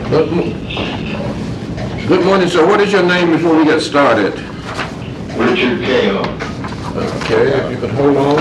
Good morning, sir. What is your name before we get started? Richard Cahill. Okay, if you could hold on.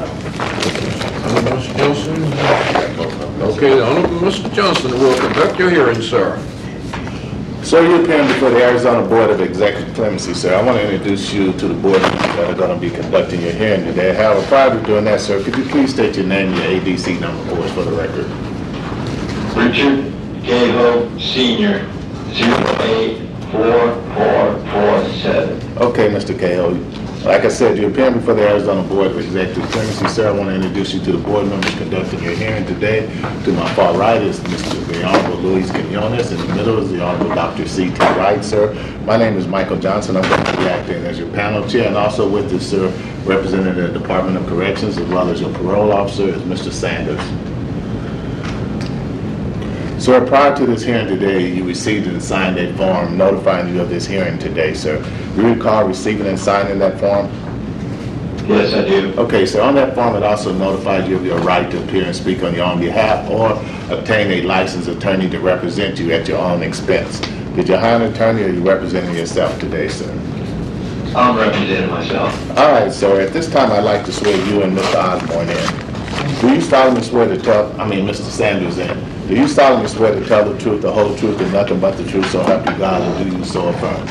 Mr. Johnson. Okay, the Honorable Mr. Johnson will conduct your hearing, sir. Sir, you're appearing before the Arizona Board of Executive Clemency, sir. I want to introduce you to the board that are going to be conducting your hearing today. However, prior to doing that, sir, could you please state your name and your ADC number for us for the record? Richard Cahill, Sr., 084447. Okay, Mr. Cahill. Like I said, you're appearing before the Arizona Board of Executive Clemency, sir. I want to introduce you to the board members conducting your hearing today. To my far right is the Honorable Luis Quinones. In the middle is the Honorable Dr. C.T. Wright, sir. My name is Michael Johnson. I'm going to be acting as your panel chair, and also with us, sir, representing the Department of Corrections, as well as your parole officer, is Mr. Sanders. Sir, prior to this hearing today, you received and signed a form notifying you of this hearing today, sir. Do you recall receiving and signing that form? Yes, I do. Okay, so on that form, it also notified you of your right to appear and speak on your own behalf or obtain a licensed attorney to represent you at your own expense. Did you hire an attorney, or are you representing yourself today, sir? I'm representing myself. All right, sir. At this time, I'd like to swear you and Mr. Osborne in. Do you solemnly swear to tell, Mr. Sanders in, do you solemnly swear to tell the truth, the whole truth, and nothing but the truth, so help you God, or do you so affirm?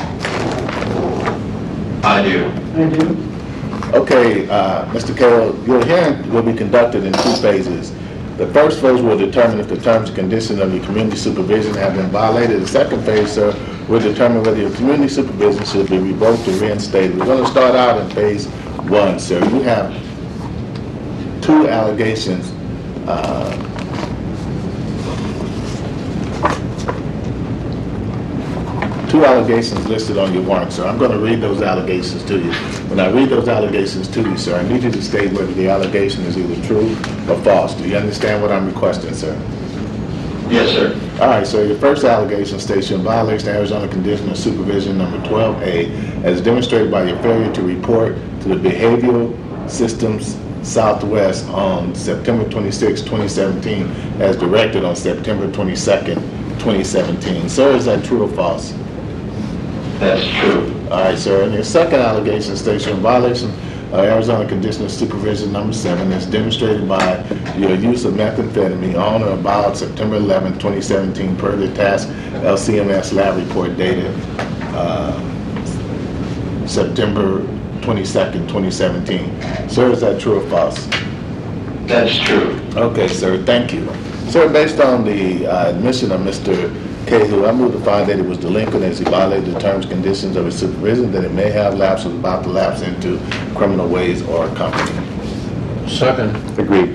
I do. I do. Okay, Mr. Carroll, your hearing will be conducted in two phases. The first phase will determine if the terms and conditions of your community supervision have been violated. The second phase, sir, will determine whether your community supervision should be revoked or reinstated. We're going to start out in phase one, sir. You have two allegations listed on your warrant, sir. I'm going to read those allegations to you. When I read those allegations to you, sir, I need you to state whether the allegation is either true or false. Do you understand what I'm requesting, sir? Yes, sir. All right, so your first allegation states you're in violation of Arizona Conditional Supervision number 12A as demonstrated by your failure to report to the Behavioral Systems Southwest on September 26, 2017 as directed on September 22nd, 2017. Sir, is that true or false? That's true. All right, sir. And your second allegation states you're in violation of Arizona Conditional Supervision number 7 as demonstrated by your use of methamphetamine on or about September 11, 2017 per the task LCMS lab report dated September 22nd, 2017. Sir, is that true or false? That's true. Okay, sir. Thank you. Sir, based on the admission of Mr. Cahill, I move to find that he was delinquent as he violated the terms and conditions of his supervision, that it may have lapsed or was about to lapse into criminal ways or company. Second. Agreed.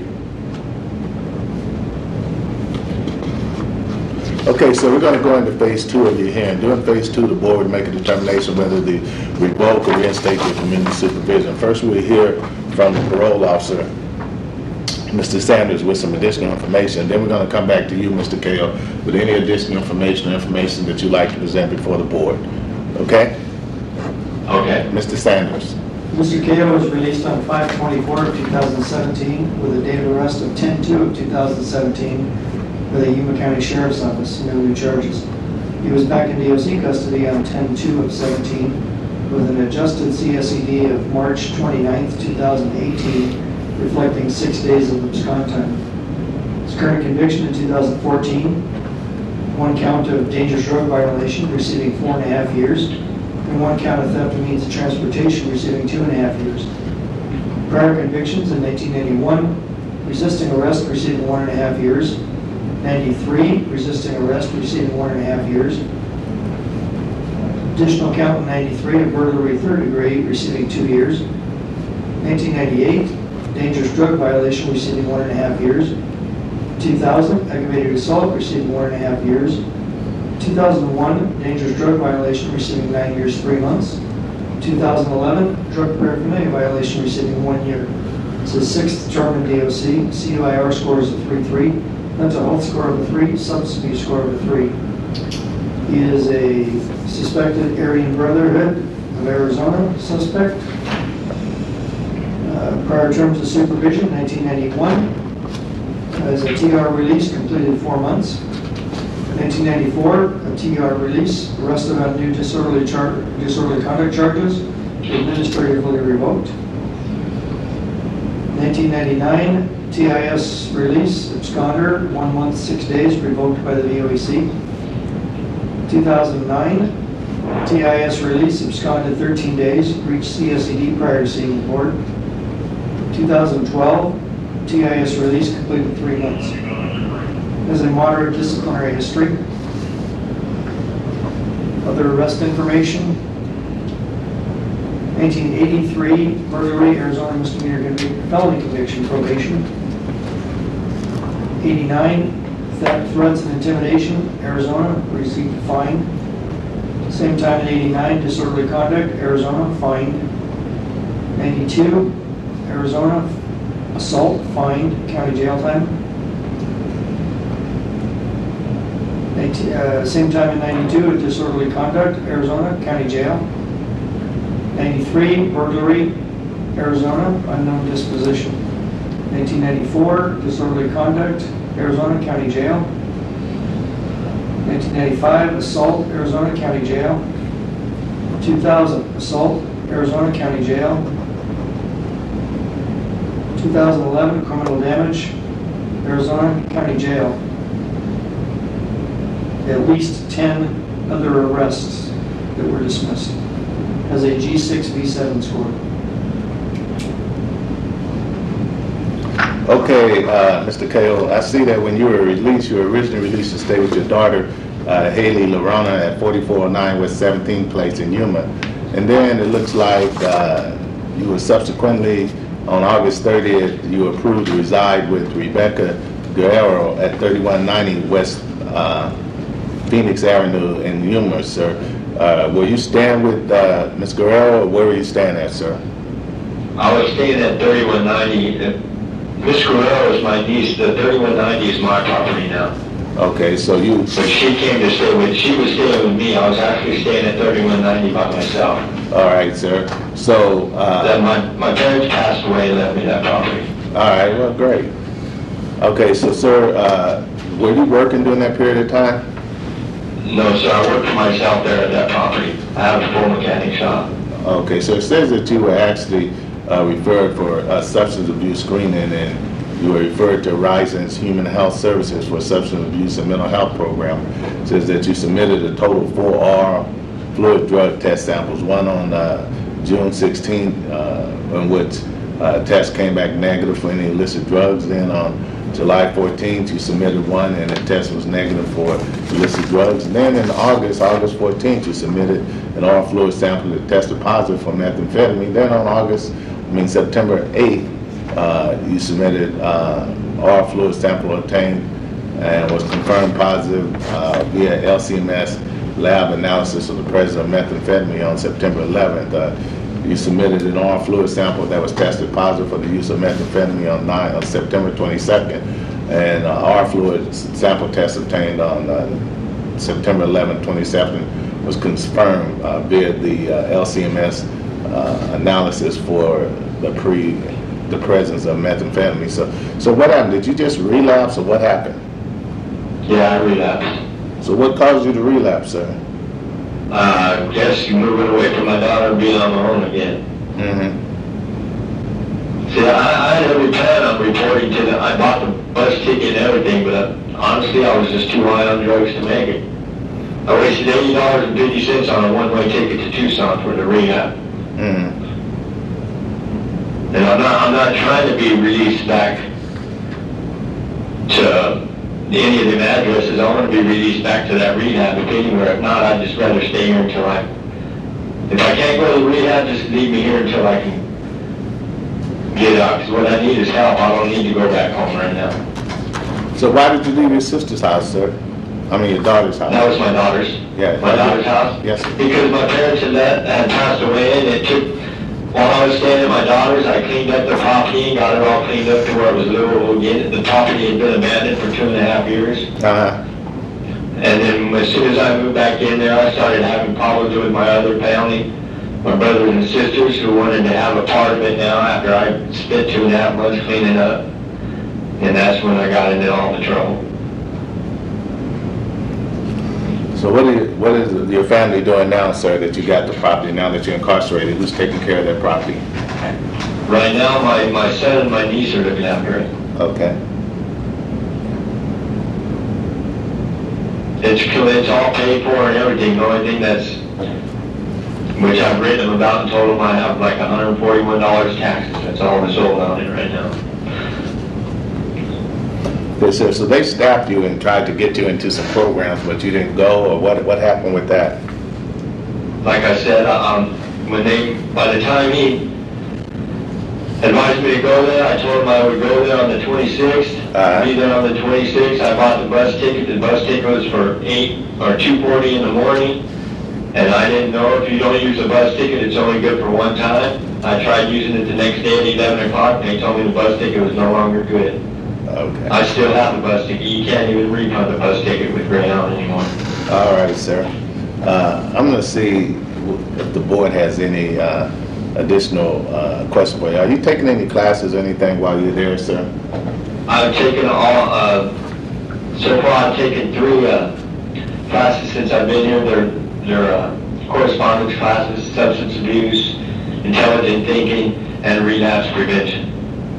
Okay, so we're going to go into phase two of your hearing. During phase two, the board would make a determination whether to revoke or reinstate your community supervision. First, we'll hear from the parole officer, Mr. Sanders, with some additional information. Then we're going to come back to you, Mr. Cahill, with any additional information that you'd like to present before the board. Okay? Okay. Mr. Sanders. Mr. Cahill was released on 5/24/2017 with a date of arrest of 10/2/2017 by the Yuma County Sheriff's Office, no new charges. He was back in DOC custody on 10/2/17 with an adjusted CSED of March 29th, 2018, reflecting 6 days of abscond time. His current conviction in 2014, one count of dangerous drug violation, receiving 4.5 years, and one count of theft of means of transportation, receiving 2.5 years. Prior convictions in 1981, resisting arrest, receiving 1.5 years. 93, resisting arrest, receiving 1.5 years. Additional count in 93 of burglary third degree, receiving 2 years. 1998, dangerous drug violation, receiving 1.5 years. 2000, aggravated assault, receiving 1.5 years. 2001, dangerous drug violation, receiving 9 years, 3 months. 2011, drug paraphernalia violation, receiving 1 year. It's his 6th term in DOC. CUIR score is a 3.3, mental health score of a 3, substance abuse score of a 3. He is a suspected Aryan Brotherhood of Arizona suspect. Prior terms of supervision, 1991. As a TR release, completed 4 months. 1994, a TR release, arrested on new disorderly conduct charges, administratively revoked. 1999, TIS release, absconder, 1 month, 6 days, revoked by the VOEC. 2009, TIS release, absconded 13 days, reached CSED prior to seeing the board. 2012, TIS release, completed 3 months. Has a moderate disciplinary history. Other arrest information. 1983, burglary, Arizona misdemeanor felony conviction, probation. 89, theft, threats, and intimidation, Arizona, received a fine. Same time in 89, disorderly conduct, Arizona, fined. 92, Arizona, assault, fined, county jail time. Same time in 92, a disorderly conduct, Arizona, county jail. 93, burglary, Arizona, unknown disposition. 1994, disorderly conduct, Arizona, county jail. 1995, assault, Arizona, county jail. 2000, assault, Arizona, county jail. 2011, criminal damage, Arizona, county jail. At least 10 other arrests that were dismissed. Has a G6 V7 score. Okay, Mr. Cahill, I see that when you were released, you were originally released to stay with your daughter, Haley Lorana, at 4409 West 17th Place in Yuma. And then it looks like you were subsequently, on August 30th, you were approved to reside with Rebecca Guerrero at 3190 West Phoenix Avenue in Yuma, sir. Were you staying with Ms. Guerrero, or where were you staying at, sir? I was staying at 3190. Miss Guerrero is my niece. The 3190 is my property now. Okay, so you... But she came to stay with, she was staying with me. I was actually staying at 3190 by myself. All right, sir. So... Then my parents passed away and left me that property. All right, well, great. Okay, so, sir, were you working during that period of time? No, sir. I work for myself there at that property. I have a full mechanic shop. Okay, so it says that you were actually referred for substance abuse screening, and you were referred to Horizons Human Health Services for substance abuse and mental health program. It says that you submitted a total of 4 R fluid drug test samples, one on June 16th, in which test came back negative for any illicit drugs. Then on July 14th, you submitted one, and the test was negative for illicit drugs. And then in August 14th, you submitted an oral fluid sample that tested positive for methamphetamine. Then on September 8th, you submitted oral fluid sample obtained and was confirmed positive via LCMS lab analysis of the presence of methamphetamine on September 11th. You submitted an oral fluid sample that was tested positive for the use of methamphetamine on September 22nd, and oral fluid sample test obtained on September 11th, 2017 was confirmed via the LCMS analysis for the presence of methamphetamine. So what happened? Did you just relapse, or what happened? Yeah, I relapsed. So what caused you to relapse, sir? Just moving away from my daughter and being on my own again. Mm-hmm. See, I had every plan on reporting to them. I bought the bus ticket and everything, but honestly, I was just too high on drugs to make it. I wasted $80.50 on a one-way ticket to Tucson for the rehab. Mm-hmm. And I'm not trying to be released back to any of them addresses. I want to be released back to that rehab, if anywhere. If not, I'd just rather stay here until if I can't go to the rehab, just leave me here until I can get out. Because what I need is help. I don't need to go back home right now. So why did you leave your sister's house, sir? I mean, your daughter's house. That was my daughter's. Yeah. My daughter's house? Yes, sir. Because my parents had passed away, and it took, while I was staying at my daughter's, I cleaned up the property and got it all cleaned up to where it was livable again. The property had been abandoned for 2.5 years. Uh-huh. And then as soon as I moved back in there, I started having problems with my other family, my brothers and sisters, who wanted to have a part of it now after I spent 2.5 months cleaning up. And that's when I got into all the trouble. So what is your family doing now, sir, that you got the property, now that you're incarcerated? Who's taking care of that property? Right now, my son and my niece are looking after it. Okay. It's all paid for and everything. The only thing which I've written them about and told them I have like $141 taxes. That's all that's owed on it right now. Yes, sir. So they staffed you and tried to get you into some programs, but you didn't go, or what happened with that? Like I said, by the time he advised me to go there, I told him I would go there on the 26th. Be there on the 26th. I bought the bus ticket. The bus ticket was for $2:40 in the morning. And I didn't know if you don't use a bus ticket, it's only good for one time. I tried using it the next day at 11 o'clock, and they told me the bus ticket was no longer good. Okay. I still have the bus ticket. You can't even refund the bus ticket with Greyhound anymore. All right, sir. I'm going to see if the board has any additional questions for you. Are you taking any classes or anything while you're there, sir? I've taken so far I've taken 3 classes since I've been here. They're correspondence classes, substance abuse, intelligent thinking, and relapse prevention.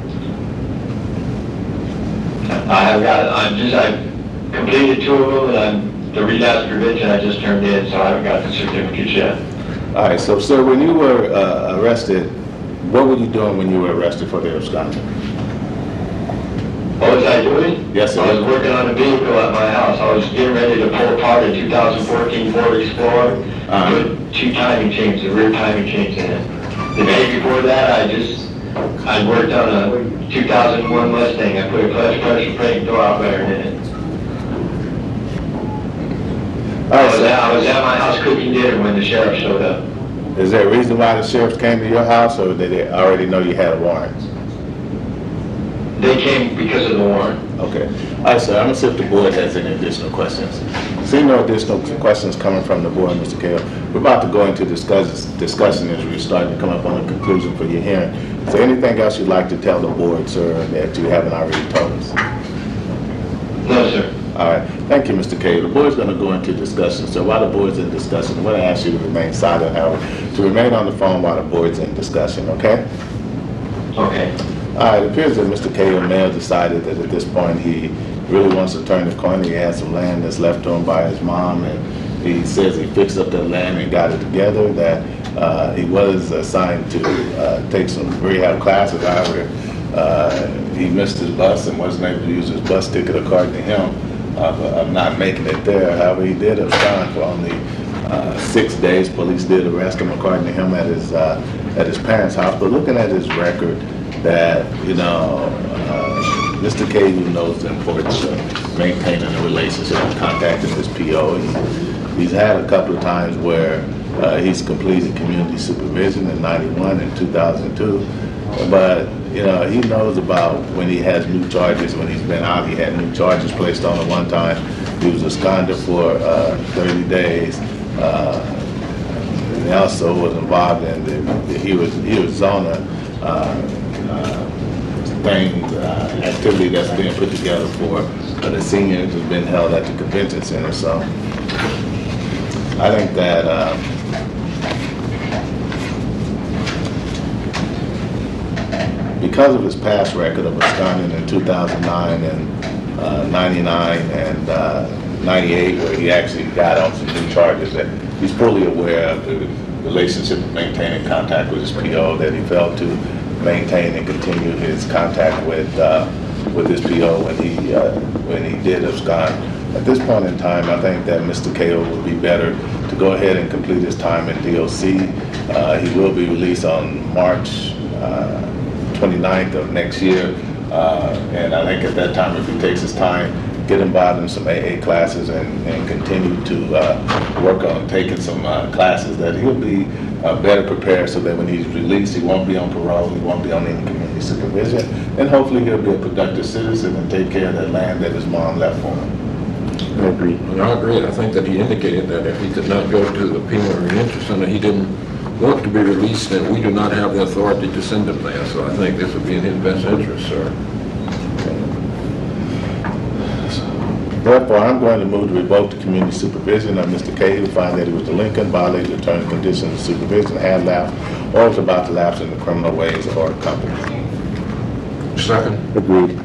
I've completed 2 of them, and the relapse prevention I just turned in, so I haven't got the certificates yet. All right, so sir, when you were arrested, what were you doing when you were arrested for the absconding? What was I doing? Yes, sir. I was working on a vehicle at my house. I was getting ready to pull apart a 2014 Ford Explorer. Put 2 timing chains, the rear timing chains in it. The day before that, I worked on a 2001 Mustang. I put a clutch pressure brake door out better in it. All right, sir. I was at my house cooking dinner when the sheriff showed up. Is there a reason why the sheriffs came to your house, or did they already know you had a warrant? They came because of the warrant. Okay. All right, sir. I'm going to see if the board has any additional questions. Seeing no additional questions coming from the board, Mr. Cahill, we're about to go into discussion as we're starting to come up on a conclusion for your hearing. Is there anything else you'd like to tell the board, sir, that you haven't already told us? No, sir. All right. Thank you, Mr. Cahill. The board's going to go into discussion. So while the board's in discussion, I'm going to ask you to remain silent, however, to remain on the phone while the board's in discussion, okay? Okay. All right, it appears that Mr. Cahill may have decided that at this point he really wants to turn the corner. He has some land that's left to him by his mom, and he says he fixed up that land and got it together, that he was assigned to take some rehab classes. However, he missed his bus and wasn't able to use his bus ticket according to him of not making it there. However, he did abscond for only 6 days. Police did arrest him according to him at his parents' house. But looking at his record, that, Mr. Cahill knows the importance of maintaining a relationship and contacting his PO. He's had a couple of times where he's completed community supervision in 91 and 2002, but he knows about when he has new charges. When he's been out, he had new charges placed on him one time. He was absconded for 30 days. He also was involved in he was on a activity that's being put together for the seniors has been held at the convention center. So I think that because of his past record of absconding in 2009 and 99 and 98, where he actually got on some new charges, that he's fully aware of the relationship of maintaining contact with his PO, that he failed to maintain and continue his contact with his PO when he did abscond. At this point in time, I think that Mr. Cahill would be better to go ahead and complete his time in DOC. He will be released on March 29th of next year, and I think at that time, if he takes his time, get involved in some AA classes and continue to work on taking some classes, that he'll be better prepared so that when he's released, he won't be on parole, he won't be on any community supervision, and hopefully he'll be a productive citizen and take care of that land that his mom left for him. I agree. I agree. I think that he indicated that if he could not go to the penal reentry center, he didn't want to be released, and we do not have the authority to send him there. So I think this would be in his best interest, sir. Therefore, I'm going to move to revoke the community supervision of Mr. Cahill, find that he was delinquent, violated the terms and conditions of supervision, had lapsed, or was about to lapse in the criminal ways or company. Second. Agreed.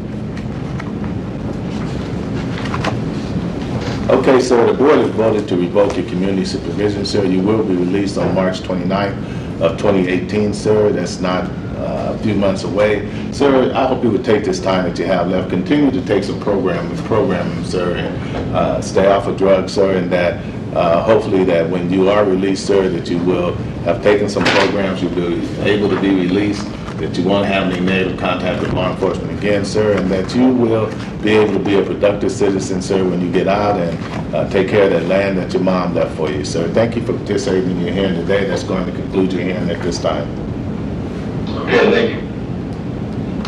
Okay, sir, the board has voted to revoke your community supervision, sir. You will be released on March 29th of 2018, sir. That's not a few months away. Sir, I hope you would take this time that you have left, continue to take some programming, sir, and stay off of drugs, sir, and that hopefully that when you are released, sir, that you will have taken some programs, you'll be able to be released, that you won't have any negative contact with law enforcement again, sir, and that you will be able to be a productive citizen, sir, when you get out and take care of that land that your mom left for you, sir. Thank you for participating in your hearing today. That's going to conclude your hearing at this time. Okay, thank you.